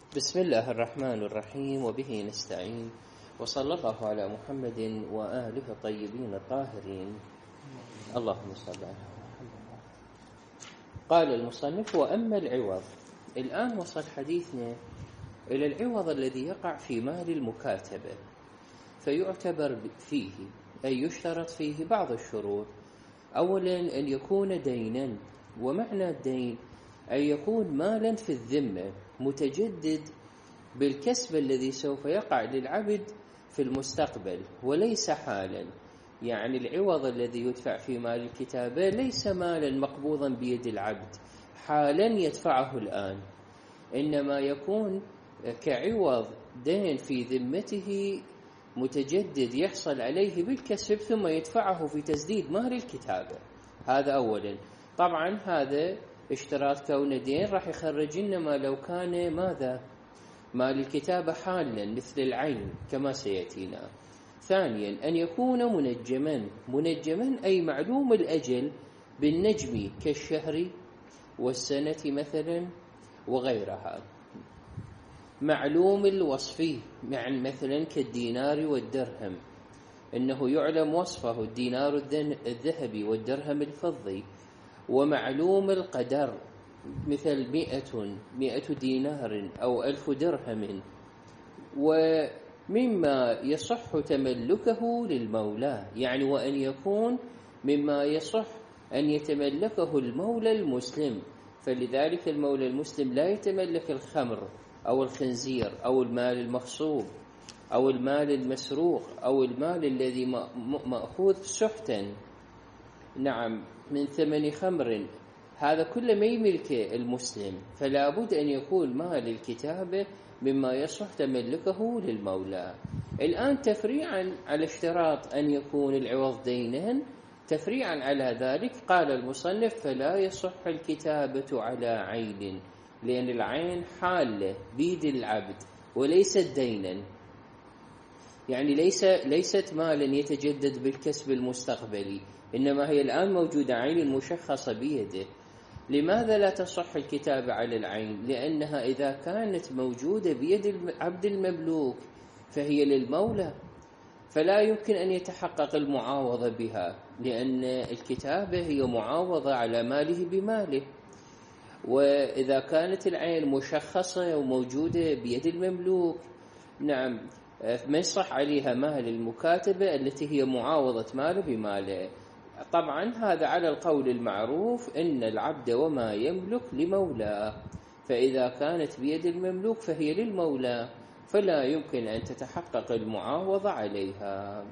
بسم الله الرحمن الرحيم وبه نستعين وصلى الله على محمد وآله الطيبين الطاهرين اللهم صل على محمد. قال المصنف: وأما العوض. الآن وصل حديثنا إلى العوض الذي يقع في مال المكاتبة، فيعتبر فيه أي يشترط فيه بعض الشروط. أولا أن يكون دينا، ومعنى الدين أن يكون مالا في الذمة متجدد بالكسب الذي سوف يقع للعبد في المستقبل وليس حالا. يعني العوض الذي يدفع في مال الكتابة ليس مالا مقبوضا بيد العبد حالا يدفعه الآن، إنما يكون كعوض دين في ذمته متجدد يحصل عليه بالكسب ثم يدفعه في تسديد مهر الكتابة. هذا أولا. طبعا هذا اشتراط كون دين راح يخرج لنا ما لو كان ماذا؟ مال الكتابة حالا مثل العين كما سيأتينا. ثانيا أن يكون منجما أي معلوم الأجل بالنجم كالشهر والسنة مثلا وغيرها. معلوم الوصف يعني مثلا كالدينار والدرهم، إنه يعلم وصفه الدينار الذهبي والدرهم الفضي. ومعلوم القدر مثل 100 دينار أو 1000 درهم. ومما يصح تملكه للمولى، يعني وأن يكون مما يصح أن يتملكه المولى المسلم. فلذلك المولى المسلم لا يتملك الخمر أو الخنزير أو المال المغصوب أو المال المسروق أو المال الذي مأخوذ سحتا، نعم، من ثمن خمر. هذا كله ما يملكه المسلم، فلا بد أن يكون مال الكتابة مما يصح تملكه للمولى. الآن تفريعا على اشتراط أن يكون العوض دينا، تفريعا على ذلك قال المصنف: فلا يصح الكتابة على عين، لأن العين حالة بيد العبد وليست دينا، يعني ليست مالا يتجدد بالكسب المستقبلي، إنما هي الآن موجودة عين مشخصة بيده. لماذا لا تصح الكتابة على العين؟ لأنها إذا كانت موجودة بيد العبد المملوك فهي للمولى، فلا يمكن أن يتحقق المعاوضة بها، لأن الكتابة هي معاوضة على ماله بماله. وإذا كانت العين مشخصة وموجودة بيد المملوك، نعم، ما يصح عليها مال المكاتبة التي هي معاوضة ماله بماله. طبعا هذا على القول المعروف إن العبد وما يملك لمولاه، فإذا كانت بيد المملوك فهي للمولى، فلا يمكن أن تتحقق المعاوضة عليها.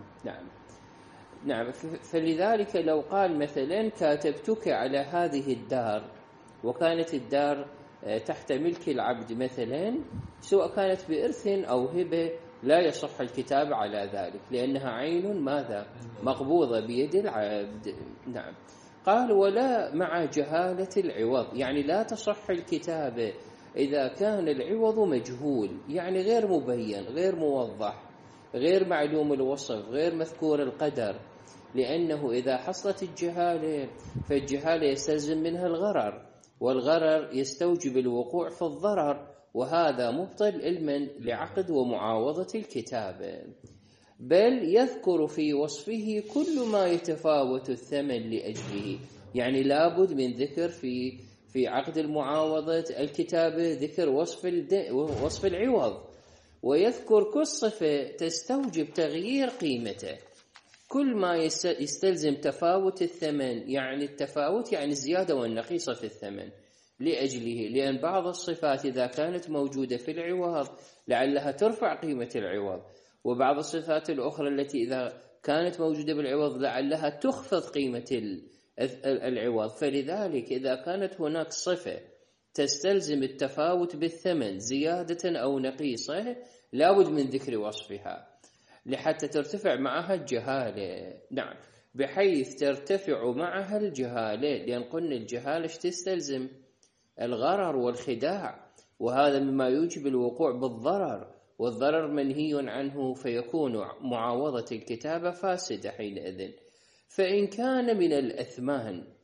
نعم. فلذلك لو قال مثلا: كاتبتك على هذه الدار، وكانت الدار تحت ملك العبد مثلا، سواء كانت بإرث أو هبة، لا يصح الكتاب على ذلك، لأنها عين ماذا؟ مقبوضة بيد العبد. نعم. قال: ولا مع جهالة العوض، يعني لا تصح الكتابة إذا كان العوض مجهول، يعني غير مبين، غير موضح، غير معلوم الوصف، غير مذكور القدر. لأنه إذا حصلت الجهالة فالجهالة يستلزم منها الغرر، والغرر يستوجب الوقوع في الضرر، وهذا مبطل علما لعقد ومعاوضة الكتابة. بل يذكر في وصفه كل ما يتفاوت الثمن لأجله، يعني لابد من ذكر في عقد المعاوضة الكتابة ذكر وصف العوض، ويذكر كل صفة تستوجب تغيير قيمته. كل ما يستلزم تفاوت الثمن، يعني التفاوت يعني الزيادة والنقيصة في الثمن لأجله، لأن بعض الصفات إذا كانت موجودة في العوض لعلها ترفع قيمة العوض، وبعض الصفات الأخرى التي إذا كانت موجودة بالعوض لعلها تخفض قيمة العوض. فلذلك إذا كانت هناك صفة تستلزم التفاوت بالثمن زيادة أو نقيصة، لابد من ذكر وصفها لحتى ترتفع معها الجهالة. نعم، بحيث ترتفع معها الجهالة، لأن قلنا الجهالة تستلزم الغرر والخداع، وهذا مما يوجب الوقوع بالضرر، والضرر منهي عنه، فيكون معاوضة الكتابة فاسدة حينئذ. فإن كان من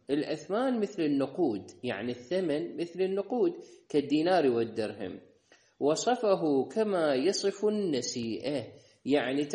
الأثمان مثل النقود، يعني الثمن مثل النقود كالدينار والدرهم، وصفه كما يصف النسيئة، يعني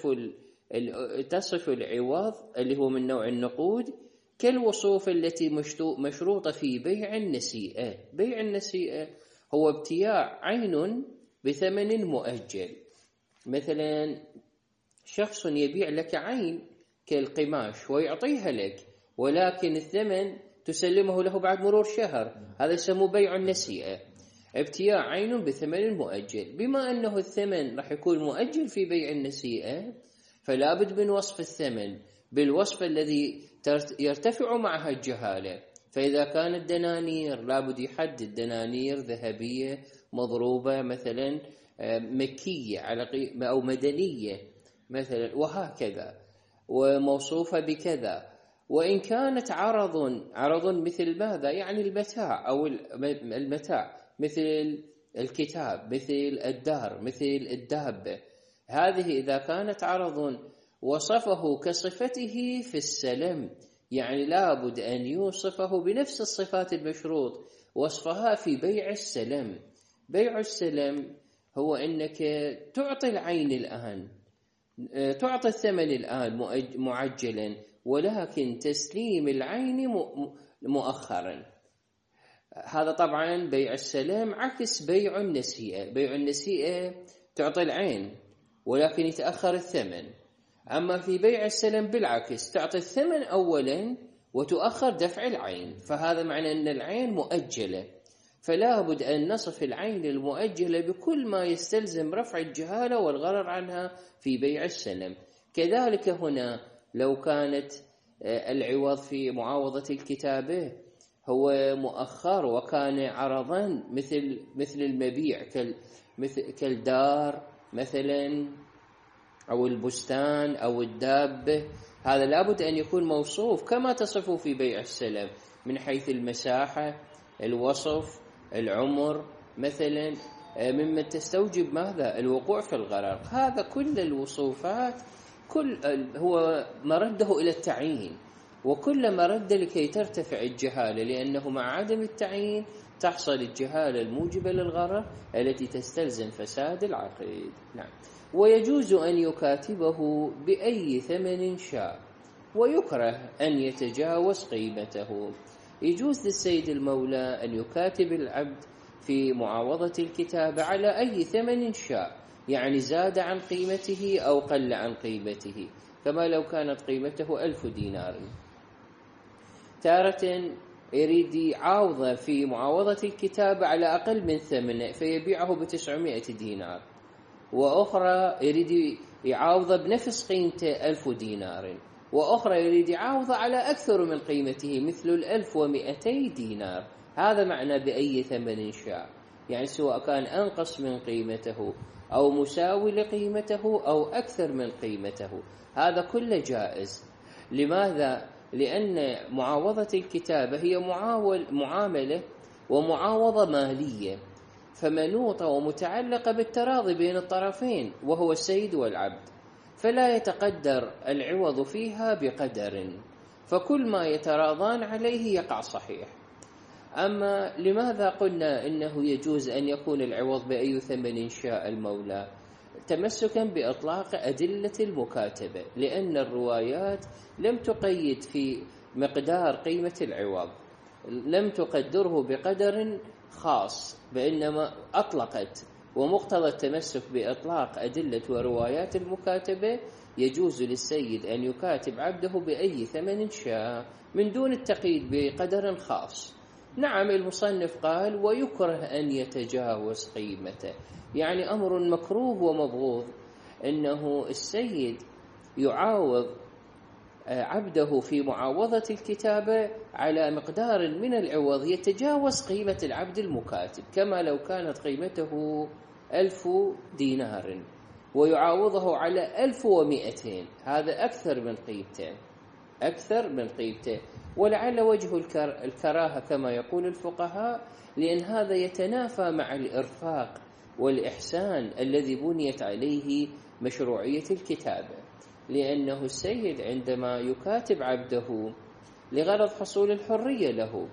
تصف العوض اللي هو من نوع النقود كالوصوف التي مشروطة في بيع النسيئة. بيع النسيئة هو ابتياع عين بثمن مؤجل. مثلا شخص يبيع لك عين كالقماش ويعطيها لك، ولكن الثمن تسلمه له بعد مرور شهر، هذا يسمى بيع النسيئة، ابتياع عين بثمن مؤجل. بما أنه الثمن راح يكون مؤجل في بيع النسيئة، فلا بد من وصف الثمن بالوصف الذي يرتفع معها الجهالة. فإذا كانت دنانير لا بد يحدد دنانير ذهبية مضروبة مثلا مكية أو مدنية مثلا، وهكذا، وموصوفة بكذا. وإن كانت عرض مثل ماذا؟ يعني المتاع أو المتاع مثل الكتاب، مثل الدار، مثل الدابة، هذه إذا كانت عرض وصفه كصفته في السلم، يعني لابد أن يوصفه بنفس الصفات المشروط وصفها في بيع السلم. بيع السلم هو أنك تعطي العين الآن، تعطي الثمن الآن معجلا، ولكن تسليم العين مؤخرا. هذا طبعا بيع السلام عكس بيع النسيئة. بيع النسيئة تعطي العين ولكن يتأخر الثمن، أما في بيع السلم بالعكس، تعطي الثمن أولا وتؤخر دفع العين، فهذا معنى أن العين مؤجلة. فلا بد أن نصف العين المؤجلة بكل ما يستلزم رفع الجهالة والغرر عنها في بيع السلم. كذلك هنا لو كانت العوض في معاوضة الكتابة هو مؤخر وكان عرضا مثل المبيع كالدار مثلا أو البستان أو الدابة، هذا لابد أن يكون موصوف كما تصفه في بيع السلم من حيث المساحة، الوصف، العمر مثلا، ممن تستوجب ماذا؟ الوقوع في الغرر. هذا كل الوصوفات هو مرده إلى التعيين، وكل مرد لكي ترتفع الجهالة، لأنه مع عدم التعيين تحصل الجهالة الموجبة للغرر التي تستلزم فساد العقد. نعم. ويجوز أن يكاتبه بأي ثمن شاء، ويكره أن يتجاوز قيمته. يجوز للسيد المولى أن يكاتب العبد في معاوضة الكتابة على أي ثمن شاء، يعني زاد عن قيمته أو قل عن قيمته، كما لو كانت قيمته 1000 دينار. تارة يريد يعاوض في معاوضة الكتابة على أقل من ثمنه فيبيعه ب900 دينار، وأخرى يريد يعاوض بنفس قيمته 1000 دينار، وأخرى يريد يعاوض على أكثر من قيمته مثل 1200 دينار. هذا معنى بأي ثمن شاء، يعني سواء كان أنقص من قيمته أو مساوي لقيمته أو أكثر من قيمته، هذا كله جائز. لماذا؟ لأن معاوضة الكتابة هي معاملة ومعاوضة مالية، فمنوطة ومتعلقة بالتراضي بين الطرفين وهو السيد والعبد، فلا يتقدر العوض فيها بقدر، فكل ما يتراضان عليه يقع صحيح. أما لماذا قلنا إنه يجوز أن يكون العوض بأي ثمن شاء المولى؟ تمسكا بإطلاق أدلة المكاتبة، لأن الروايات لم تقيد في مقدار قيمة العوض، لم تقدره بقدر خاص، بإنما أطلقت. ومقتضى التمسك بإطلاق أدلة وروايات المكاتبة يجوز للسيد أن يكاتب عبده بأي ثمن شاء من دون التقييد بقدر خاص. نعم، المصنف قال ويكره أن يتجاوز قيمته، يعني أمر مكروه ومبغوض أنه السيد يعاوض عبده في معاوضة الكتابة على مقدار من العوض يتجاوز قيمة العبد المكاتب، كما لو كانت قيمته 1000 دينار ويعاوضه على 1200، هذا أكثر من قيمته. ولعل وجه الكراهة كما يقول الفقهاء لأن هذا يتنافى مع الإرفاق والإحسان الذي بنيت عليه مشروعية الكتابة، لأنه السيد عندما يكاتب عبده لغرض حصول الحرية له،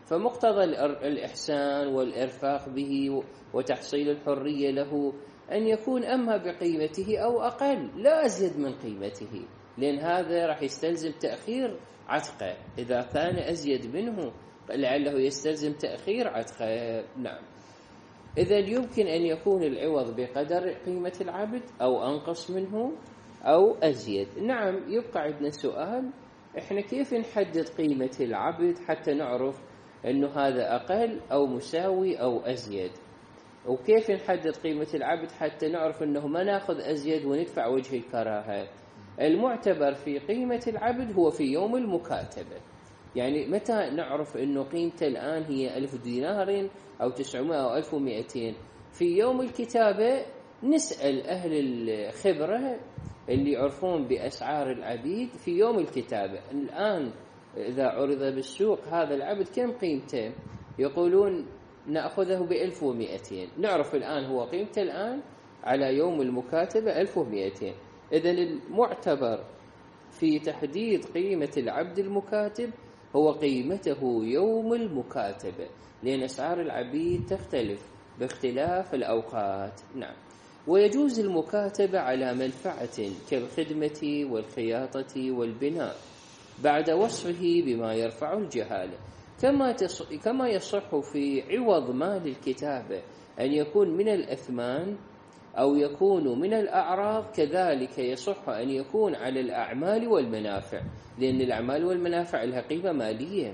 فمقتضى الإحسان والإرفاق به وتحصيل الحرية له أن يكون أما بقيمته أو أقل لا أزيد من قيمته، لأن هذا راح يستلزم تأخير عتقه. إذا كان أزيد منه لعله يستلزم تأخير عتقه. نعم. إذا يمكن أن يكون العوض بقدر قيمة العبد أو أنقص منه أو أزيد. نعم. يبقى عندنا سؤال، إحنا كيف نحدد قيمة العبد حتى نعرف أنه هذا أقل أو مساوي أو أزيد؟ وكيف نحدد قيمة العبد حتى نعرف أنه ما نأخذ أزيد وندفع وجه الكراهة؟ المعتبر في قيمة العبد هو في يوم المكاتبة. يعني متى نعرف أنه قيمته الآن هي 1000 دينار أو 900 أو 1200؟ في يوم الكتابة نسأل أهل الخبرة اللي يعرفون بأسعار العبيد في يوم الكتابة. الآن إذا عرض بالسوق هذا العبد كم قيمته؟ يقولون نأخذه ب1200. نعرف الآن هو قيمته الآن على يوم المكاتبة 1200. إذن المعتبر في تحديد قيمة العبد المكاتب هو قيمته يوم المكاتبة، لأن أسعار العبيد تختلف باختلاف الأوقات. نعم. ويجوز المكاتبة على منفعة كالخدمة والخياطة والبناء بعد وصفه بما يرفع الجهالة، كما يصح في عوض مال الكتابة أن يكون من الأثمان أو يكون من الأعراض، كذلك يصح أن يكون على الأعمال والمنافع، لأن الأعمال والمنافع لها قيمة مالية.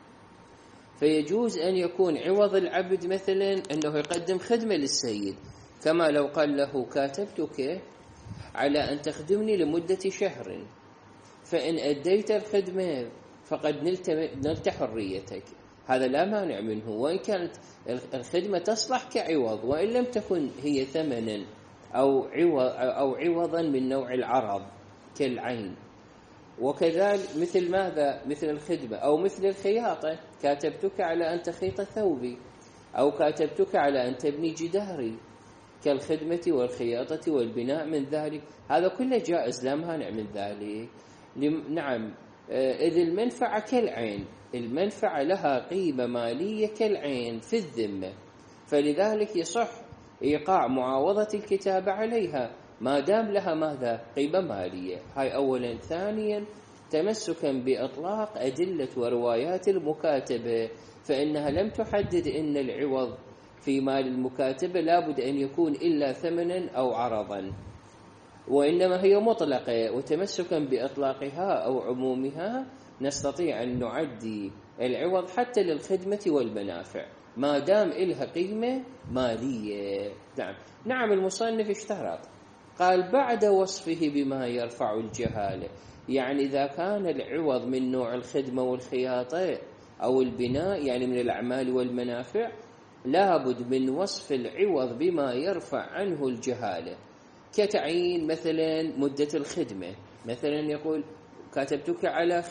فيجوز أن يكون عوض العبد مثلا أنه يقدم خدمة للسيد، كما لو قال له كاتبتك على أن تخدمني لمدة شهر، فإن أديت الخدمة فقد نلت حريتك. هذا لا مانع منه، وإن كانت الخدمة تصلح كعوض وإن لم تكن هي ثمنا أو عوضا من نوع العرض كالعين. وكذلك مثل ماذا؟ مثل الخدمة أو مثل الخياطة، كاتبتك على أن تخيط ثوبي، أو كاتبتك على أن تبني جداري، كالخدمة والخياطة والبناء من ذلك. هذا كله جائز لا مانع من ذلك. نعم. إذ المنفعة كالعين، المنفعة لها قيمة مالية كالعين في الذمة، فلذلك يصح إيقاع معاوضة الكتابة عليها ما دام لها ماذا؟ قيمة مالية. هاي أولا. ثانيا، تمسكا بإطلاق أدلة وروايات المكاتبة، فإنها لم تحدد إن العوض في مال المكاتبة لابد أن يكون إلا ثمنا أو عرضا، وإنما هي مطلقة. وتمسكا بإطلاقها أو عمومها نستطيع أن نعدي العوض حتى للخدمة والمنافع ما دام إلها قيمة مالية. نعم. المصنف اشترط، قال بعد وصفه بما يرفع الجهالة، يعني إذا كان العوض من نوع الخدمة والخياطة أو البناء، يعني من الأعمال والمنافع، لابد من وصف العوض بما يرفع عنه الجهالة، كتعيين مثلا مدة الخدمة. مثلا يقول كاتبتك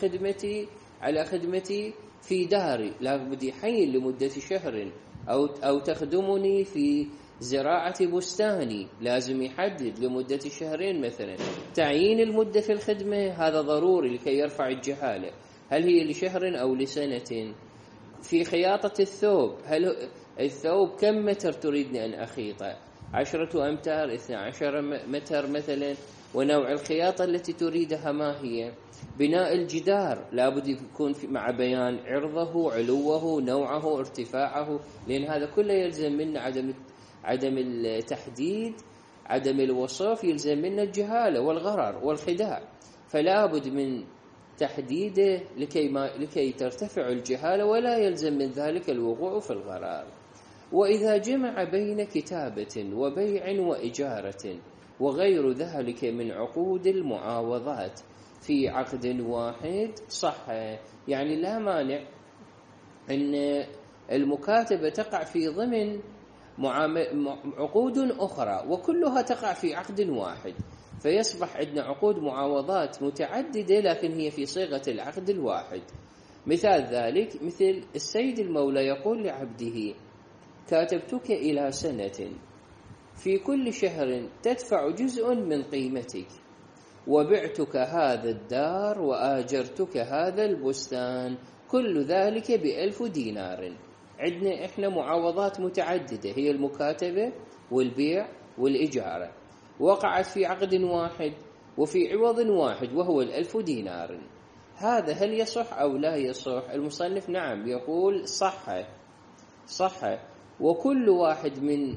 على خدمتي في داري، لابد يحين لمدة شهر، أو تخدمني في زراعة بستاني، لازم يحدد لمدة شهرين مثلا. تعيين المدة في الخدمة هذا ضروري لكي يرفع الجهالة، هل هي لشهر أو لسنة. في خياطة الثوب، هل الثوب كم متر تريدني أن أخيطه؟ 10 أمتار، 12 متر مثلا. ونوع الخياطة التي تريدها ما هي. بناء الجدار لابد يكون مع بيان عرضه، علوه، نوعه، ارتفاعه، لأن هذا كله يلزم منا عدم التحديد، عدم الوصف، يلزم منا الجهالة والغرر والخداع، فلا بد من تحديده لكي ترتفع الجهالة، ولا يلزم من ذلك الوقوع في الغرار. وإذا جمع بين كتابة وبيع وإجارة وغير ذلك من عقود المعاوضات في عقد واحد صح. يعني لا مانع أن المكاتبة تقع في ضمن عقود أخرى وكلها تقع في عقد واحد، فيصبح عندنا عقود معاوضات متعددة لكن هي في صيغة العقد الواحد. مثال ذلك مثل السيد المولى يقول لعبده كاتبتك إلى سنة، في كل شهر تدفع جزء من قيمتك، وبعتك هذا الدار وآجرتك هذا البستان، كل ذلك ب1000 دينار. عندنا إحنا معاوضات متعددة، هي المكاتبة والبيع والإجارة، وقعت في عقد واحد وفي عوض واحد وهو 1000 دينار. هذا هل يصح أو لا يصح؟ المصنف نعم يقول صح. وكل واحد من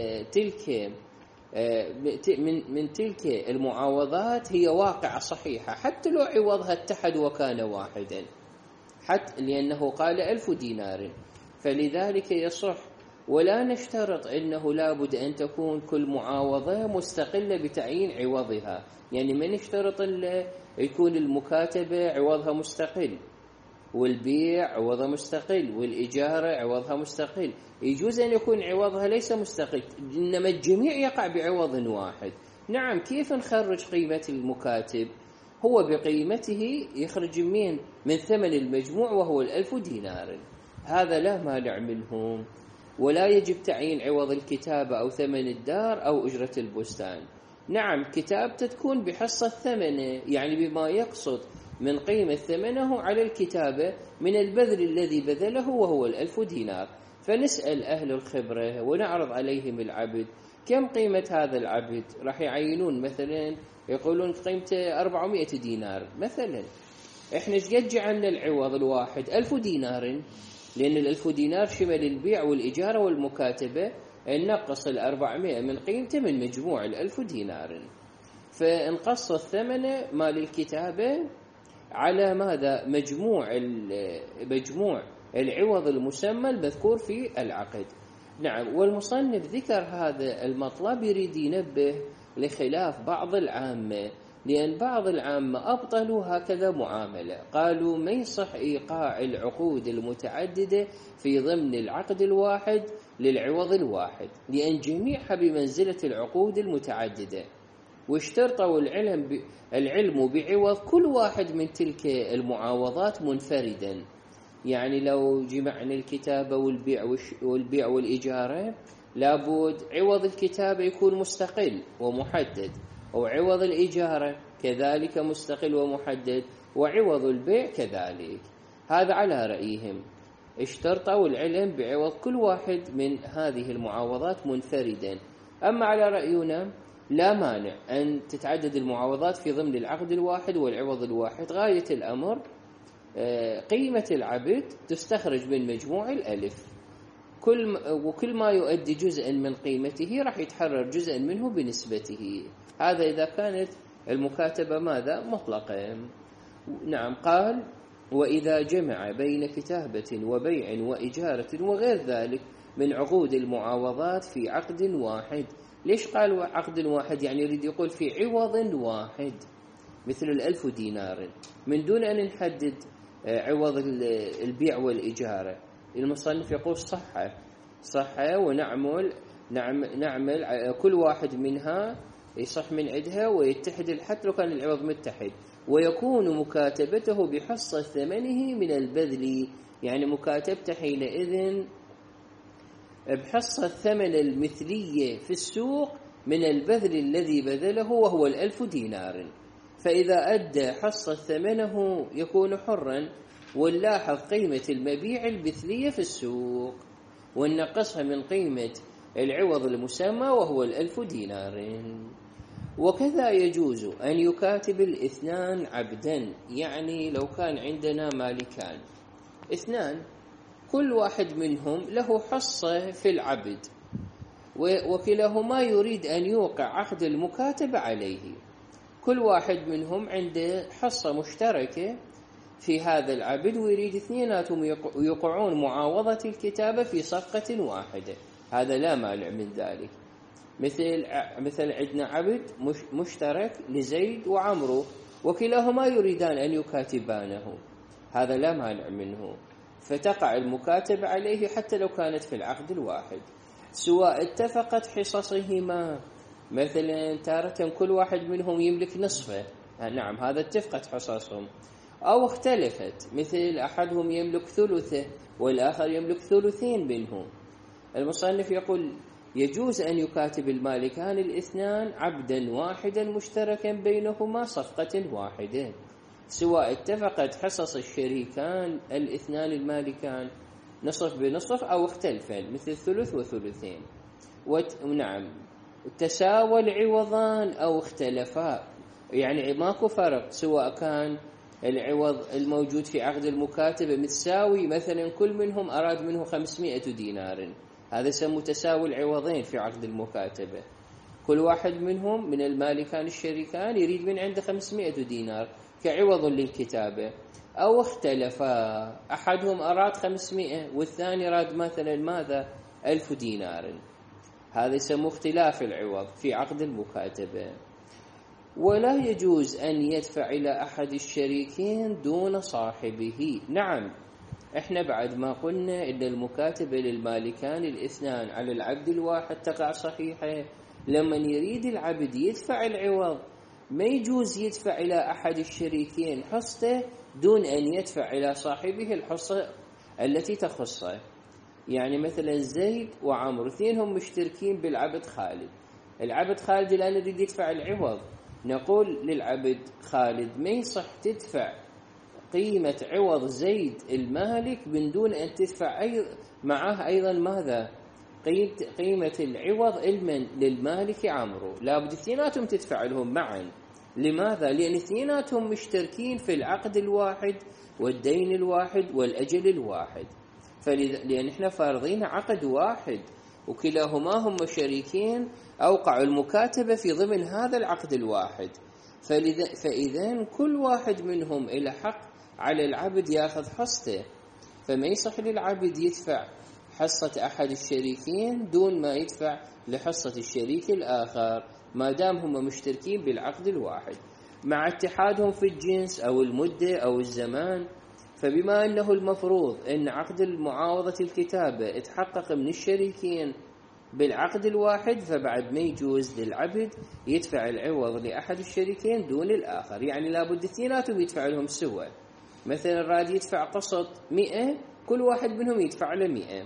تلك المعاوضات هي واقعة صحيحة، حتى لو عوضها اتحد وكان واحدا، حتى لأنه قال 1000 دينار، فلذلك يصح. ولا نشترط أنه لابد أن تكون كل معاوضة مستقلة بتعيين عوضها، يعني ما نشترط يكون المكاتبة عوضها مستقل، والبيع عوضها مستقل، والإجارة عوضها مستقل. يجوز أن يكون عوضها ليس مستقل، إنما الجميع يقع بعوض واحد. نعم، كيف نخرج قيمة المكاتب؟ هو بقيمته يخرج من ثمن المجموع وهو 1000 دينار، هذا لا مانع منه. ولا يجب تعيين عوض الكتابة أو ثمن الدار أو أجرة البستان. نعم، كتابته تكون بحصة ثمنه، يعني بما يقصد من قيمة ثمنه على الكتابة من البذل الذي بذله وهو 1000 دينار. فنسأل أهل الخبرة ونعرض عليهم العبد، كم قيمة هذا العبد؟ راح يعينون مثلا يقولون قيمته 400 دينار مثلا. احنا قد جعلنا العوض الواحد 1000 دينار، لأن 1000 دينار شمل البيع والإجارة والمكاتبة، نقص 400 من قيمته من مجموع 1000 دينار، فانقص الثمن مال الكتابة على ماذا؟ مجموع العوض المسمى المذكور في العقد. نعم، والمصنف ذكر هذا المطلب يريد ينبه لخلاف بعض العامة، لأن بعض العامة أبطلوا هكذا معاملة، قالوا ما يصح إيقاع العقود المتعددة في ضمن العقد الواحد للعوض الواحد، لأن جميعها بمنزلة العقود المتعددة، واشترطوا العلم بعوض كل واحد من تلك المعاوضات منفردا. يعني لو جمعنا الكتابة والبيع والإجارة، لابد عوض الكتابة يكون مستقل ومحدد، وعوض الإجارة كذلك مستقل ومحدد، وعوض البيع كذلك. هذا على رأيهم، اشترطوا العلم بعوض كل واحد من هذه المعاوضات منفردا. أما على رأينا لا مانع أن تتعدد المعاوضات في ضمن العقد الواحد والعوض الواحد. غاية الأمر قيمة العبد تستخرج من مجموع الألف، وكل ما يؤدي جزءا من قيمته راح يتحرر جزءا منه بنسبته. هذا إذا كانت المكاتبة ماذا؟ مطلقة. نعم، قال وإذا جمع بين كتابة وبيع وإجارة وغير ذلك من عقود المعاوضات في عقد واحد. ليش قال عقد واحد؟ يعني يريد يقول في عوض واحد مثل 1000 دينار، من دون أن نحدد عوض البيع والإجارة. المصنف يقول صح ونعمل كل واحد منها يصح من عدها ويتحد حتى لو كان العوض متحد، ويكون مكاتبته بحصة ثمنه من البذل، يعني مكاتبته حينئذ بحصة الثمن المثلية في السوق من البذل الذي بذله وهو 1000 دينار. فإذا أدى حصة ثمنه يكون حرا، ونلاحظ قيمة المبيع المثلية في السوق وننقصها من قيمة العوض المسمى وهو 1000 دينار. وكذا يجوز أن يكاتب الاثنان عبدا، يعني لو كان عندنا مالكان اثنان كل واحد منهم له حصة في العبد، وكلاهما يريد أن يوقع عقد المكاتبة عليه، كل واحد منهم عنده حصة مشتركة في هذا العبد، ويريد اثنيناتهم يوقعون معاوضة الكتابة في صفقة واحدة، هذا لا مانع من ذلك. مثل عندنا عبد مشترك لزيد وعمرو، وكلاهما يريدان أن يكاتبانه، هذا لا مانع منه، فتقع المكاتبة عليه حتى لو كانت في العقد الواحد، سواء اتفقت حصصهما، مثلا تارة كل واحد منهم يملك نصفه، نعم هذا اتفقت حصصهم، أو اختلفت، مثل أحدهم يملك ثلثه والآخر يملك ثلثين منه. المصنف يقول يجوز أن يكاتب المالكان الاثنان عبدا واحدا مشتركا بينهما صفقة واحدة، سواء اتفقت حصص الشريكان الاثنان المالكان نصف بنصف أو اختلفا مثل ثلث وثلثين. نعم، تساوى العوضان أو اختلفا، يعني ماكو فرق، سواء كان العوض الموجود في عقد المكاتبة متساوي، مثلا كل منهم أراد منه 500 دينار، هذا يسمى تساوي العوضين في عقد المكاتبة. كل واحد منهم من المالكان الشريكان يريد من عنده 500 دينار كعوض للكتابة، أو اختلفا، أحدهم أراد 500 والثاني أراد مثلا ماذا 1000 دينار، هذا يسمى اختلاف العوض في عقد المكاتبة. ولا يجوز أن يدفع إلى أحد الشريكين دون صاحبه. نعم، احنا بعد ما قلنا إن المكاتبة للمالكان الاثنان على العبد الواحد تقع صحيحة، لما يريد العبد يدفع العوض ما يجوز يدفع إلى أحد الشريكين حصته دون أن يدفع إلى صاحبه الحصة التي تخصه. يعني مثلا زيد وعمر اثنينهم مشتركين بالعبد خالد، العبد خالد الآن يريد يدفع العوض، نقول للعبد خالد ما يصح تدفع قيمة عوض زيد المالك من دون أن تدفع معه أيضا ماذا قيمة العوض للمالك عمرو، لابد اثنيناتهم تدفع لهم معا. لماذا؟ لأن اثنيناتهم مشتركين في العقد الواحد والدين الواحد والأجل الواحد، لأن احنا فارضين عقد واحد وكلاهما هم شريكين أوقعوا المكاتبة في ضمن هذا العقد الواحد، فإذا كل واحد منهم إلى حق على العبد يأخذ حصته، فما يصح للعبد يدفع حصة أحد الشريكين دون ما يدفع لحصة الشريك الآخر ما دام هم مشتركين بالعقد الواحد، مع اتحادهم في الجنس أو المدة أو الزمان. فبما أنه المفروض أن عقد المعاوضة الكتابة اتحقق من الشريكين بالعقد الواحد، فبعد ما يجوز للعبد يدفع العوض لأحد الشريكين دون الآخر، يعني لابد اثنيناتهم يدفع لهم سوا. مثلا راد يدفع قسط 100، كل واحد منهم يدفع له 100،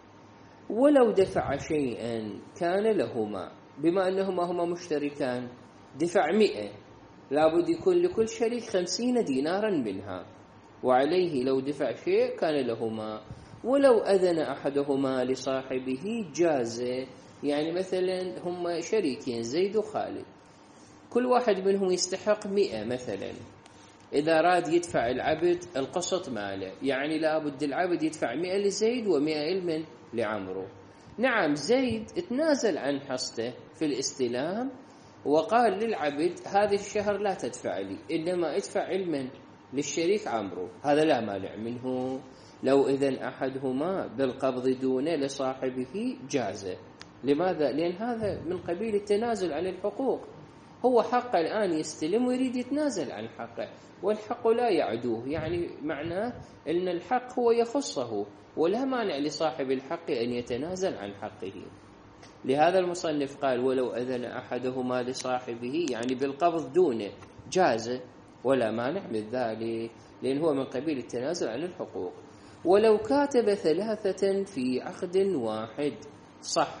ولو دفع شيئا كان لهما، بما أنهما هما مشتركان دفع 100، لابد يكون لكل شريك 50 دينارا منها، وعليه لو دفع شيء كان لهما. ولو أذن أحدهما لصاحبه جاز، يعني مثلا هم شريكين زيد وخالد، كل واحد منهم يستحق 100 مثلا، إذا راد يدفع العبد القسط ماله، يعني لابد العبد يدفع 100 لزيد و100 لعمرو. نعم، زيد تنازل عن حصته في الاستلام وقال للعبد هذه الشهر لا تدفع لي، إنما ادفع علما للشريك عمرو، هذا لا مانع منه لو إذن أحدهما بالقبض دون لصاحبه جازه. لماذا؟ لأن هذا من قبيل التنازل عن الحقوق، هو حقه الآن يستلم ويريد يتنازل عن حقه، والحق لا يعدوه، يعني معناه أن الحق هو يخصه ولا مانع لصاحب الحق أن يتنازل عن حقه. لهذا المصنف قال ولو أذن أحدهما لصاحبه، يعني بالقبض دونه جازه ولا مانع من ذلك، لأن هو من قبيل التنازل عن الحقوق. ولو كاتب 3 في عقد واحد صح،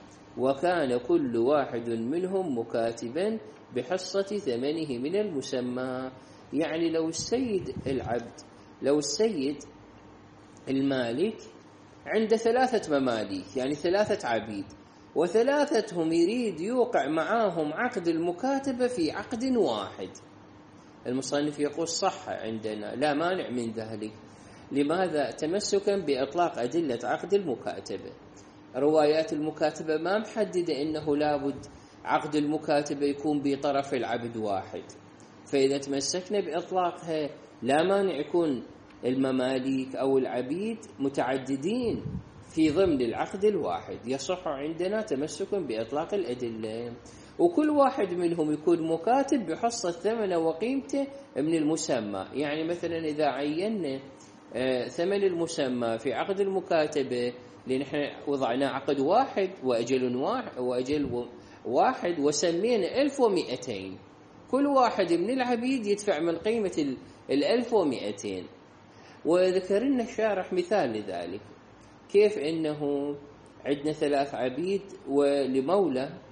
وكان كل واحد منهم مكاتبا بحصة ثمنه من المسمى، يعني لو السيد المالك عنده 3 مماليك، يعني 3 عبيد، و3 يريد يوقع معاهم عقد المكاتبة في عقد واحد، المصنف يقول صح عندنا لا مانع من ذلك. لماذا؟ تمسكا بإطلاق أدلة عقد المكاتبة. روايات المكاتبة ما محددة إنه لابد عقد المكاتبة يكون بطرف العبد واحد، فإذا تمسكنا بإطلاقها لا مانع يكون المماليك أو العبيد متعددين في ضمن العقد الواحد، يصح عندنا تمسكا بإطلاق الأدلة، وكل واحد منهم يكون مكاتب بحصة ثمنه وقيمته من المسمى. يعني مثلا إذا عينا ثمن المسمى في عقد المكاتبة، لأن احنا وضعنا عقد واحد وأجل واحد وسمينا 1200، كل واحد من العبيد يدفع من قيمة 1200. وذكر لنا الشارح مثال لذلك، كيف إنه عندنا 3 عبيد ولمولى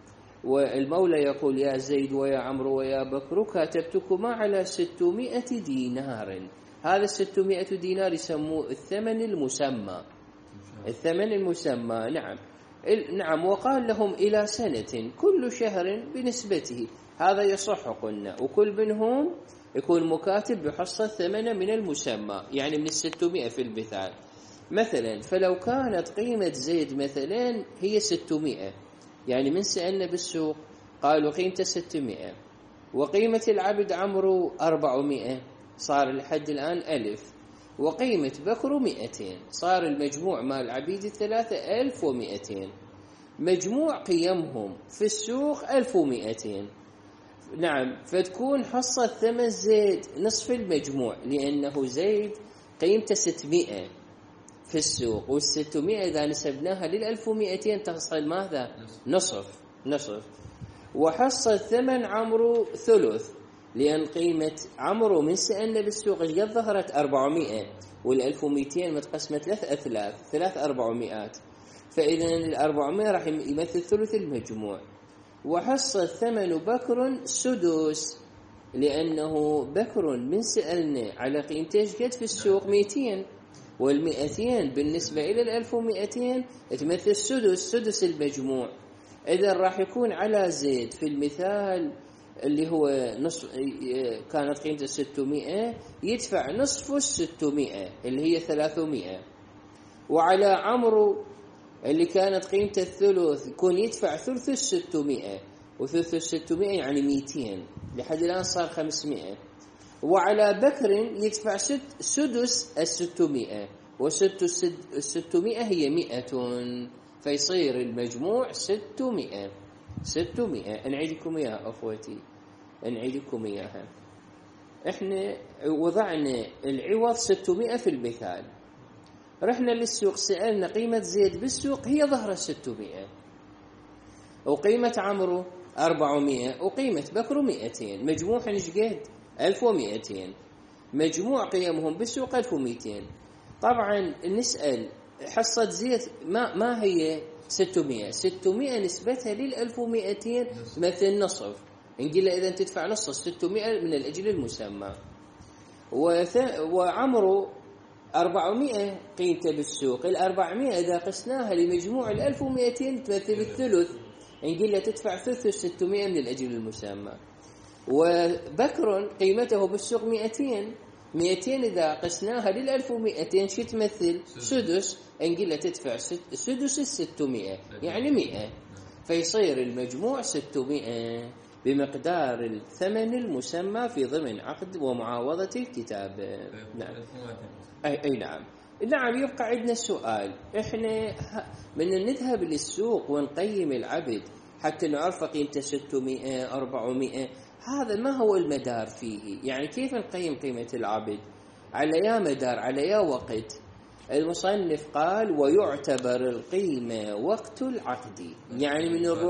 والمولى يقول يا زيد ويا عمرو ويا بكر كاتبتكما على 600 دينار. هذا 600 دينار يسموه الثمن المسمى. الثمن المسمى نعم. وقال لهم إلى سنة كل شهر بنسبته. هذا يصح قلنا، وكل منهم يكون مكاتب بحصة ثمن من المسمى، يعني من 600 في المثال مثلا. فلو كانت قيمة زيد مثلا هي 600، يعني من سألنا بالسوق قالوا قيمته 600، وقيمة العبد عمرو 400، صار لحد الآن 1000، وقيمة بكر 200، صار المجموع مال العبيد الثلاثة 1200. مجموع قيمهم في السوق 1200. نعم، فتكون حصة ثمن زيد نصف المجموع، لأنه زيد قيمته 600 في السوق، وال600 إذا نسبناها لل1200 تصل ماذا؟ نصف. وحصة ثمن عمرو ثلث، لأن قيمة عمرو من سألنا بالسوق قد ظهرت 400، وال1200 متقسمة 3 400، فإذا 400 راح يمثل ثلث المجموع. وحصة ثمن بكر سدس، لأنه بكر من سألنا على قيمته قد في السوق 200، وال200 بالنسبة إلى 1200 تمثل سدس المجموع. إذا راح يكون على زيد في المثال اللي هو نصف، كانت قيمته 600، يدفع نصف 600 اللي هي 300. وعلى عمرو اللي كانت قيمته الثلث يكون يدفع ثلث 600، وثلث 600 يعني 200، لحد الآن صار 500. وعلى بكر يدفع سدس 600، وسدس 600 هي 100، فيصير المجموع 600. نعيدكم إياها أخوتي، نعيدكم إياها. إحنا وضعنا العوض 600 في المثال، رحنا للسوق سألنا قيمة زيد بالسوق هي ظهر 600، وقيمة عمرو 400، وقيمة بكر 200، مجموعها نشقد 1200. مجموع قيمهم بالسوق 1200. طبعا نسأل حصة زيد ما هي 600 نسبتها لل1200 مثل نصف، نقول إذا تدفع نص 600 من الأجل المسمى. وعمرو 400 قيمته بالسوق، ال400 إذا قسناها لمجموع ال1200 تمثل الثلث، نقول له تدفع ثلث 600 من الأجل المسمى. وبكر قيمته بالسوق 200 إذا قسناها لل1200 شو تمثل؟ سدس، نقول له تدفع سدس 600 يعني 100، فيصير المجموع 600 بمقدار الثمن المسمى في ضمن عقد ومعاوضة الكتاب. نعم. أي نعم. يبقى عندنا سؤال، إحنا من نذهب للسوق ونقيم العبد حتى نعرف قيمته 600 400، هذا ما هو المدار فيه؟ يعني كيف نقيم قيمة العبد؟ على يا مدار، على يا وقت؟ المصنف قال ويعتبر القيمة وقت العقد، يعني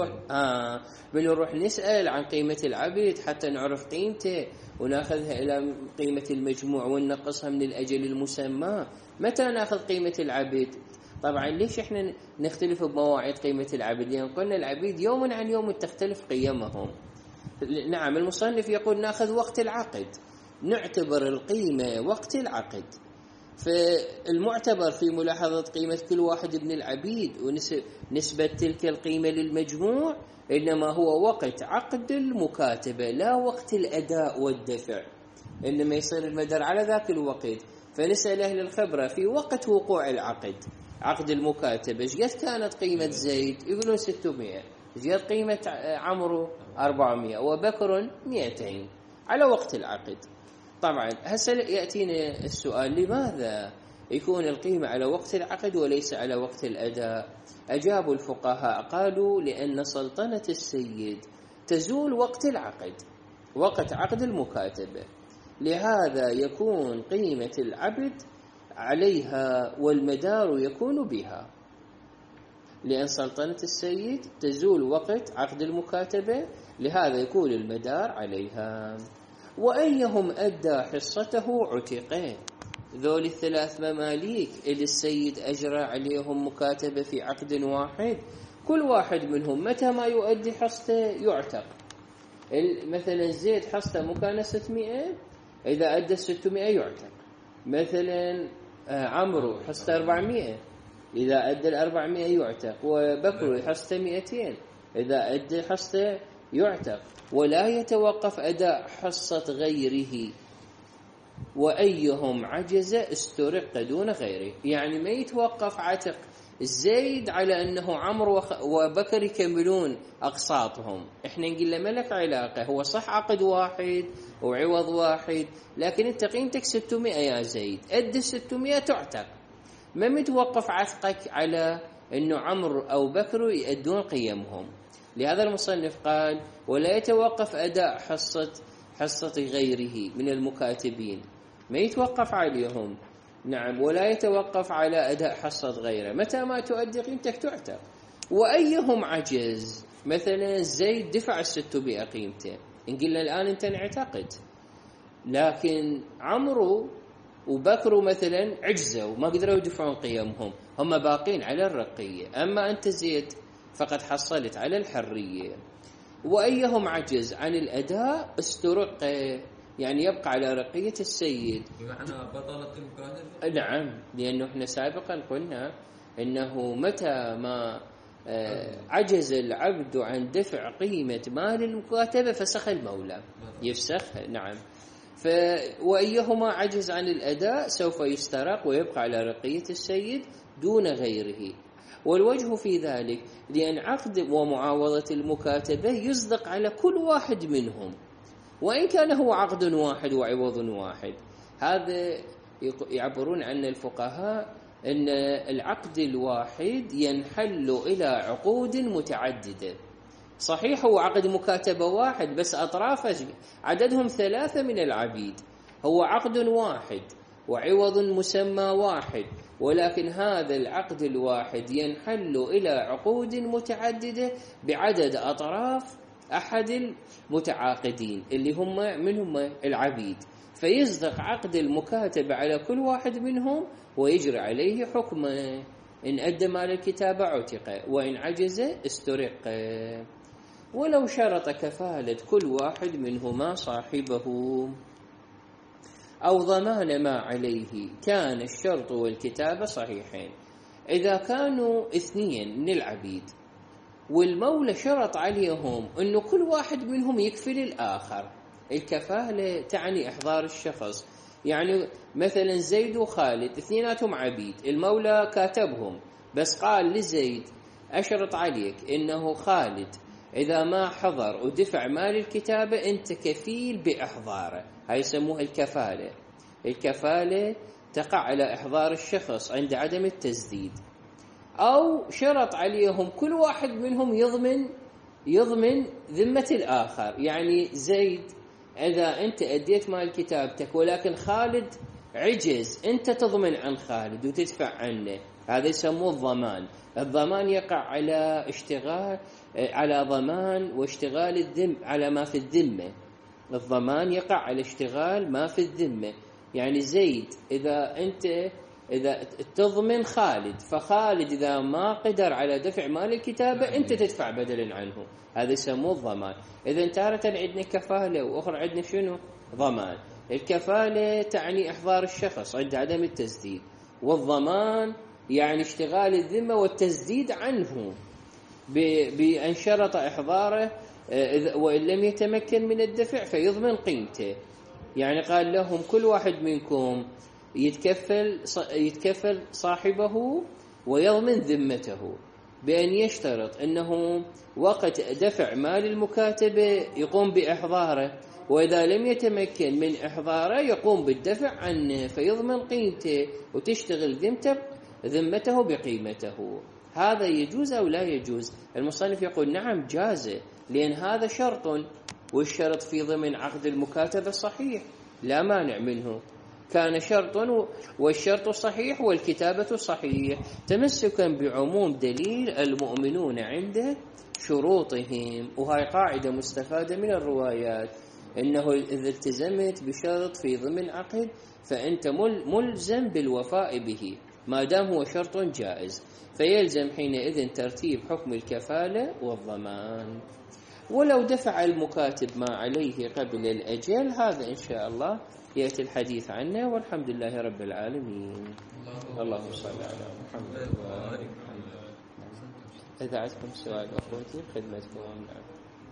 من نروح نسأل عن قيمة العبد حتى نعرف قيمته وناخذها إلى قيمة المجموع وننقصها من الأجل المسمى. متى ناخذ قيمة العبد؟ طبعا ليش احنا نختلف بمواعيد قيمة العبد؟ لأن قلنا العبيد يوم عن يوم تختلف قيمهم. نعم، المصنف يقول ناخذ وقت العقد، نعتبر القيمة وقت العقد. فالمعتبر في ملاحظة قيمة كل واحد من العبيد ونسبة تلك القيمة للمجموع إنما هو وقت عقد المكاتبة، لا وقت الأداء والدفع، إنما يصير المدار على ذاك الوقت. فنسأل أهل الخبرة في وقت وقوع العقد، عقد المكاتبة، قد كانت قيمة زيد؟ يقولون 600، قد قيمة عمرو 400، وبكر 200 على وقت العقد. طبعا هسه يأتينا السؤال، لماذا يكون القيمة على وقت العقد وليس على وقت الأداء؟ أجابوا الفقهاء قالوا لأن سلطنة السيد تزول وقت العقد، وقت عقد المكاتبة، لهذا يكون قيمة العبد عليها والمدار يكون بها، لأن سلطنة السيد تزول وقت عقد المكاتبة، لهذا يكون المدار عليها. وأيهم أدى حصته عتقين، ذول الثلاث مماليك اللي السيد أجرى عليهم مكاتبة في عقد واحد، كل واحد منهم متى ما يؤدي حصته يعتق. مثلا زيد حصته مكانه 600، إذا أدى 600 يعتق. مثلا عمرو حصته 400، إذا أدى 400 يعتق. وبكر حصته 200، إذا أدى حصته يعتق. ولا يتوقف أداء حصة غيره، وأيهم عجز استرق دون غيره. يعني ما يتوقف عتق زيد على أنه عمرو وبكر يكملون أقساطهم. إحنا نقول له ما لك علاقة، هو صح عقد واحد وعوض واحد، لكن أنت قيمتك 600 يا زيد، أدي 600 تعتق. ما متوقف عتقك على أنه عمرو أو بكر يأدون قيمهم. لهذا المصنف قال ولا يتوقف أداء حصة غيره من المكاتبين، ما يتوقف عليهم. نعم، ولا يتوقف على أداء حصة غيره، متى ما تؤدي قيمتك تعتق. وأيهم عجز، مثلا زيد دفع 600 قيمته، إن قلنا الآن أنت نعتقد، لكن عمرو وبكر مثلا عجزوا ما قدروا يدفعون قيمهم، هم باقين على الرقية. أما أنت زيد فقد حصلت على الحرية. وأيهم عجز عن الأداء استرق، يعني يبقى على رقية السيد. بمعنى بطلة المكاتبة؟ نعم، لأنه احنا سابقا قلنا أنه متى ما عجز العبد عن دفع قيمة مال المكاتبة فسخ المولى، يفسخ. نعم. وأيهما عجز عن الأداء سوف يسترق ويبقى على رقية السيد دون غيره. والوجه في ذلك لأن عقد ومعاوضة المكاتبة يصدق على كل واحد منهم، وإن كان هو عقد واحد وعوض واحد. هذا يعبرون عن الفقهاء أن العقد الواحد ينحل إلى عقود متعددة. صحيح هو عقد مكاتبة واحد بس أطرافه عددهم 3 من العبيد، هو عقد واحد وعوض مسمى واحد، ولكن هذا العقد الواحد ينحل إلى عقود متعددة بعدد أطراف أحد المتعاقدين اللي هم منهم العبيد، فيصدق عقد المكاتبة على كل واحد منهم ويجري عليه حكمه. إن أدى مال الكتابة عتق، وإن عجز استرق. ولو شرط كفالة كل واحد منهما صاحبه أو ضمان ما عليه كان الشرط والكتابة صحيحين. إذا كانوا 2 من العبيد والمولى شرط عليهم أنه كل واحد منهم يكفل الآخر، الكفالة تعني إحضار الشخص. يعني مثلا زيد وخالد اثنيناتهم عبيد، المولى كاتبهم بس قال لزيد أشرط عليك إنه خالد إذا ما حضر ودفع مال الكتابة أنت كفيل بإحضاره، هاي يسموها الكفالة. الكفالة تقع على إحضار الشخص عند عدم التسديد. أو شرط عليهم كل واحد منهم يضمن ذمة الآخر، يعني زيد إذا أنت أديت مال كتابتك ولكن خالد عجز أنت تضمن عن خالد وتدفع عنه، هذا يسموه الضمان. الضمان يقع على على ضمان واشتغال الذمة على ما في الذمة. الضمان يقع على اشتغال ما في الذمة، يعني زيد إذا تضمن خالد، فخالد إذا ما قدر على دفع مال الكتابة أنت تدفع بدلا عنه، هذا يسموه الضمان. إذا تارة عندنا كفالة وأخرى عندنا شنو؟ ضمان. الكفالة تعني إحضار الشخص عند عدم التسديد، والضمان يعني اشتغال الذمة والتسديد عنه بأن شرط إحضاره، وإن لم يتمكن من الدفع فيضمن قيمته. يعني قال لهم كل واحد منكم يتكفل صاحبه ويضمن ذمته بأن يشترط أنه وقت دفع مال المكاتبة يقوم بإحضاره، وإذا لم يتمكن من إحضاره يقوم بالدفع عنه فيضمن قيمته وتشتغل ذمته بقيمته. هذا يجوز أو لا يجوز؟ المصنف يقول نعم جازه، لأن هذا شرط، والشرط في ضمن عقد المكاتبة صحيح لا مانع منه، كان شرط والشرط صحيح والكتابة صحيح، تمسكا بعموم دليل المؤمنون عند شروطهم. وهي قاعدة مستفادة من الروايات، إنه إذا التزمت بشرط في ضمن عقد فأنت ملزم بالوفاء به. ما دام هو شرط جائز، فيلزم حينئذ ترتيب حكم الكفالة والضمان. ولو دفع المكاتب ما عليه قبل الأجل، هذا إن شاء الله يأتي الحديث عنه، والحمد لله رب العالمين. اللهم صل على محمد. إذا عندكم سؤال أخوتي خدمتكم.